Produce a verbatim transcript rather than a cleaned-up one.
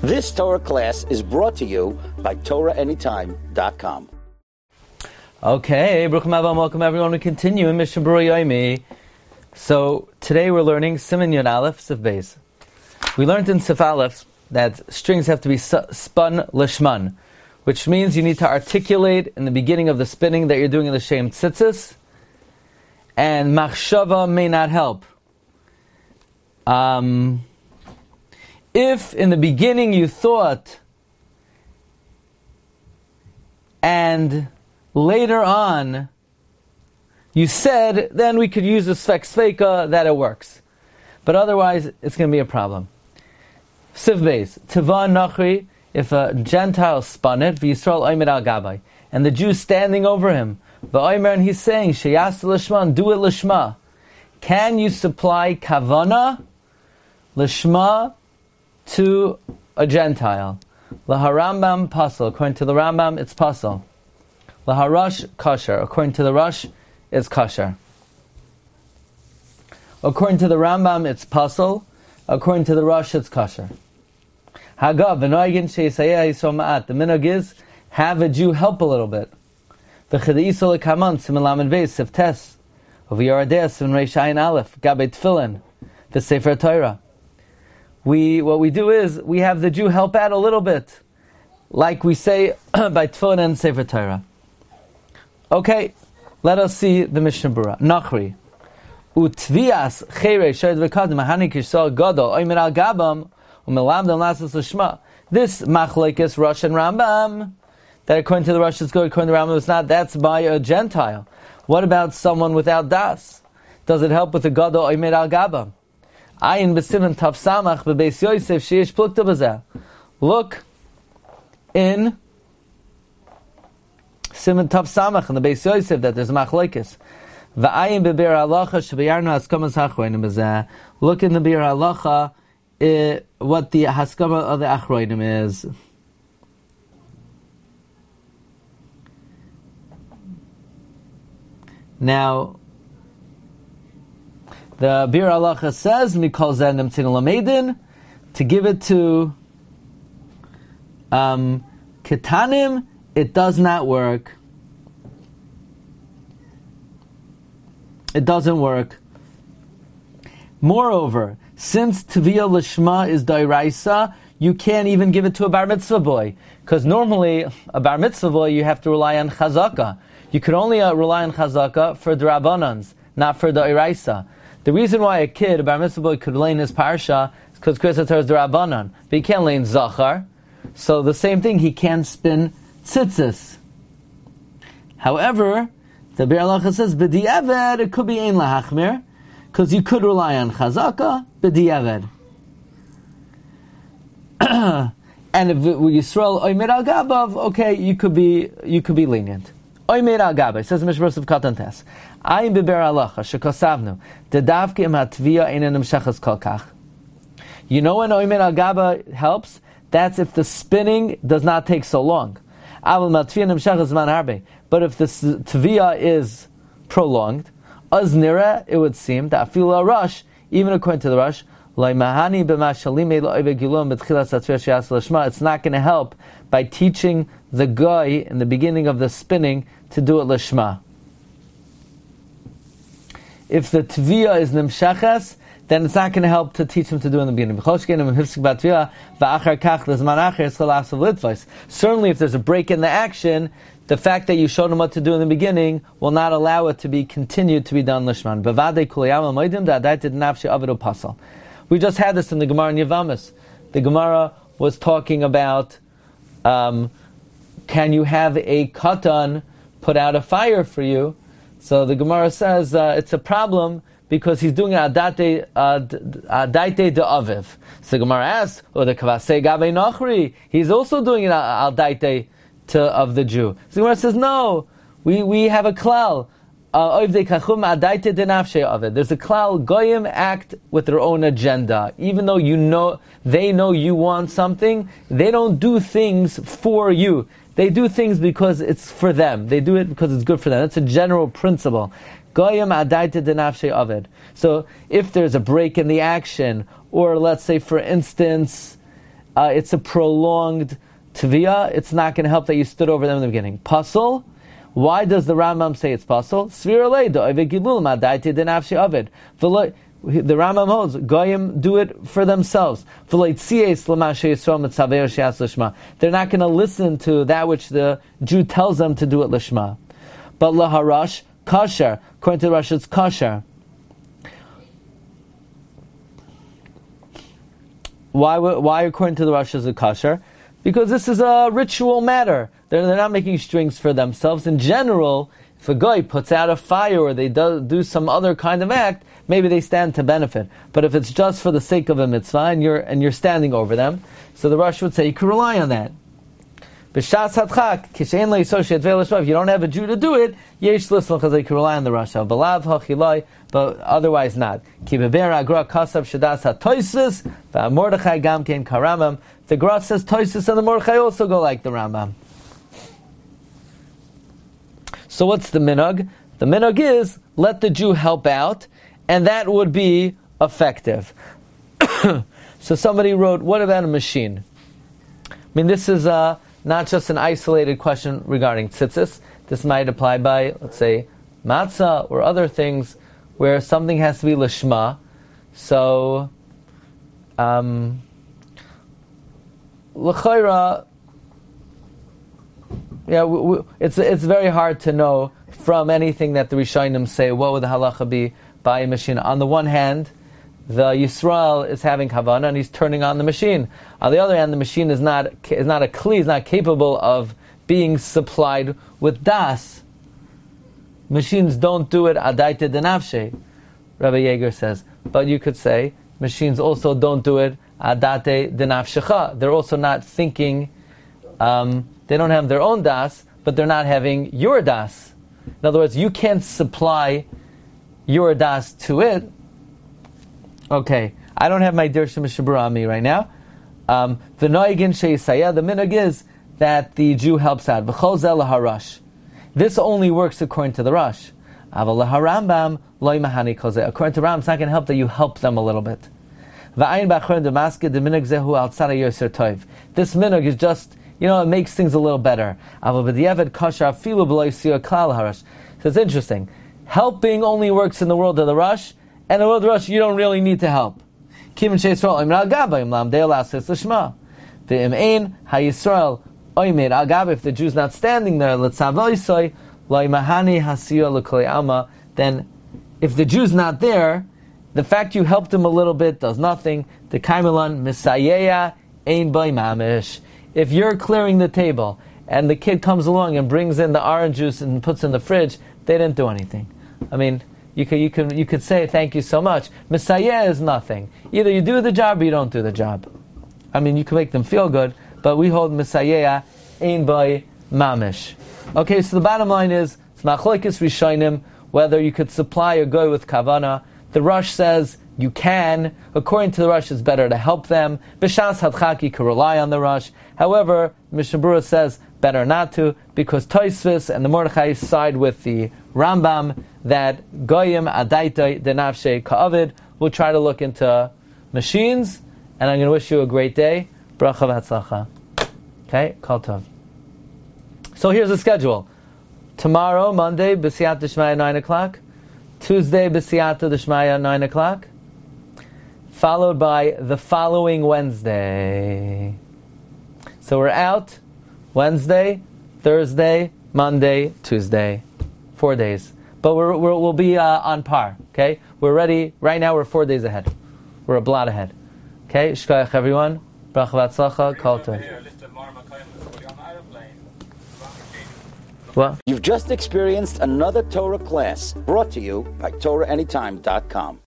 This Torah class is brought to you by Torah Anytime dot com. Okay, Baruch Haba, welcome everyone. We continue in Mishnah Berurah Yomi. So today we're learning Siman Yud Aleph Sif Beis. We learned in Sif Aleph that strings have to be spun lishman, which means you need to articulate in the beginning of the spinning that you're doing in the Shem Tzitzis, and machshava may not help. Um, if in the beginning you thought and later on you said, then we could use the Sfek Sveika that it works. But otherwise, it's going to be a problem. Siv Beis, Tiva Nachri, if a Gentile spun it, V'Yisrael Oimed al Gabai, and the Jew standing over him, V'Oimer, and he's saying, Sheyas Lishma, do it Lishma. Can you supply Kavana, Lishma, to a Gentile? Laharambam Pasal, according to the Rambam, it's Pasal. Laharash Kosher, according to the Rush, it's Kosher. According to the Rambam, it's Pasal. According to the Rush, it's Kosher. Hagav, v'noigin she'yisayeh yisrael ma'at. The minhag is, have a Jew help a little bit. V'chad'iso l'kaman, siman lamed beis, sif tes. V'yaradeh, siman reish ayin aleph, gabei tefillin, the Sefer Torah. We, what we do is, we have the Jew help out a little bit. Like we say, by tefillin and Sefer Torah. Okay, let us see the Mishnah Berurah. Nachri. Utvias chere shayed v'kadim mahani kishsal gadol oimer al gabam umelamdam lasas l'shma. This machlekes Rosh and Rambam, that according to the Rosh is good, according to the Rambam it's not, that's by a Gentile. What about someone without das? Does it help with the gadol oimer al gabam? Ayin b'siman taf samach b'beis Yosef sheyesh plukta b'zeh. Look in Siman Tav Samach in the Beis Yosef that there's machlekes. V'ayin be'bir halacha shebiyarnu haskamas hachroinim b'zeh. Look in the bir halacha uh, what the haskama of the achroinim is. Now, the bir halacha says mikol zeh nemtzin lamedin, to give it to um, ketanim. It does not work. It doesn't work. Moreover, since Tviyah Lishma is Dairaisa, you can't even give it to a Bar Mitzvah boy. Because normally, a Bar Mitzvah boy, you have to rely on Chazaka. You could only uh, rely on Chazaka for the Rabbanans, not for the Dairaisa. The reason why a kid, a Bar Mitzvah boy, could lay in his Parsha is because Kriyas HaTorah is the Rabbanan. But he can't lay in Zachar. So the same thing, he can't spin tzitzis. However, the Bir Halacha says, b'di'eved, it could be ein lahachmir, because you could rely on chazaka, b'di'eved. And if Yisrael oimer al gabav, okay, you could be you could be lenient. Oimer al gabav, it says in Mishmar of Katan Tes, ayin b'Ber Halacha, shekosavnu, dedavke im hatviyah einen nemshachas kol kach. You know when oimer al gabav helps? That's if the spinning does not take so long. But if the tviyah is prolonged, aznira, it would seem that afil rush, even according to the rush, it's not going to help by teaching the guy in the beginning of the spinning to do it lishma. If the tviyah is nimshachas, then it's not going to help to teach him to do in the beginning. Certainly if there's a break in the action, the fact that you showed him what to do in the beginning will not allow it to be continued to be done lishman. We just had this in the Gemara in Yavamis. The Gemara was talking about, um, can you have a katan put out a fire for you? So the Gemara says uh, it's a problem because he's doing adate de aviv. So the Gemara asks, "Oh, the kavasei gabei nachri." He's also doing it al daite of the Jew. So the Gemara says, "No, we we have a klal. There's a klal, goyim act with their own agenda. Even though you know, they know you want something, they don't do things for you. They do things because it's for them. They do it because it's good for them. That's a general principle. Goyim adaita denafshe aved. So if there's a break in the action, or let's say for instance, uh, it's a prolonged tviyah, it's not going to help that you stood over them in the beginning. Pasul, why does the Rambam say it's pasul? The Rambam holds, Goyim do it for themselves. They're not going to listen to that which the Jew tells them to do it lishma. But laharash, kasher. According to the Rosh, it's kasher. Why, why according to the Rosh is it kasher? Because this is a ritual matter. They're, they're not making strings for themselves. In general, if a guy puts out a fire or they do, do some other kind of act, maybe they stand to benefit. But if it's just for the sake of a mitzvah and you're and you're standing over them, so the Rosh would say you can rely on that. If you don't have a Jew to do it, yesh listen because you can rely on the Rosh. But otherwise not. The Gra says Toisus and the Mordechai also go like the Rambam. So what's the minhag? The minhag is let the Jew help out, and that would be effective. So somebody wrote, what about a machine? I mean, this is uh, not just an isolated question regarding tzitzis. This might apply by, let's say, matzah or other things where something has to be lishma. So, um, l'chayra, yeah, we, we, it's it's very hard to know from anything that the Rishonim say what would the halacha be by a machine. On the one hand, the Yisrael is having kavanah and he's turning on the machine. On the other hand, the machine is not is not a kli, is not capable of being supplied with das. Machines don't do it adaita denafshe, Rabbi Yeager says. But you could say machines also don't do it adate denafshecha. They're also not thinking. Um, they don't have their own das, but they're not having your das. In other words, you can't supply your das to it. Okay, I don't have my Dirsha Mishabura on me right now. Um, the noigin sheisaya, the minhag is that the Jew helps out. V'chol zeh laharash. This only works according to the Rosh. Aval laharambam loy mahani kol zeh. According to Ram, it's not going to help that you help them a little bit. V'ayin b'achron demasked the minhag zehu al tzara yoser toiv. This minhag is just, you know, it makes things a little better. Aval b'diavad kasher afilu b'loy siyah klal harash. So it's interesting. Helping only works in the world of the Rosh, and in the world of the Rosh, you don't really need to help. Kivin she'Yisrael oimer al gaba im lam de'el ases l'shma. Ve'im ein ha'Yisrael oimer al gaba, if the Jew's not standing there, l'tzavoisoi loy mahani hasiyah l'kol alma, then if the Jew's not there, the fact you helped him a little bit does nothing. The kaimelan misayeya ein boy mamish. If you're clearing the table, and the kid comes along and brings in the orange juice and puts in the fridge, they didn't do anything. I mean, you could you could you could say thank you so much. Misayeh is nothing. Either you do the job or you don't do the job. I mean, you can make them feel good, but we hold Misayeh ein by mamish. Okay, so the bottom line is it's machlokes rishonim whether you could supply a goy with kavana. The Rosh says you can. According to the Rosh, it's better to help them. B'shas hadchak, you can rely on the Rosh. However, Mishnah Berurah says better not to, because Tosfos and the Mordechai side with the Rambam that goyim adaitoi denafshe ka'avid. We'll try to look into machines, and I'm going to wish you a great day. Bracha v'hatzlacha. Okay, kol tov. So here's the schedule. Tomorrow, Monday, B'siyata D'Shmaya, nine o'clock. Tuesday, B'siyata D'Shmaya, nine o'clock. Followed by the following Wednesday. So we're out Wednesday, Thursday, Monday, Tuesday. Four days. But we're, we're, we'll be uh, on par. Okay? We're ready. Right now we're four days ahead. We're a blot ahead. Okay? Shkoyach everyone. Bracha v'atzlacha. Kol tov. What? You've just experienced another Torah class brought to you by Torah Anytime dot com.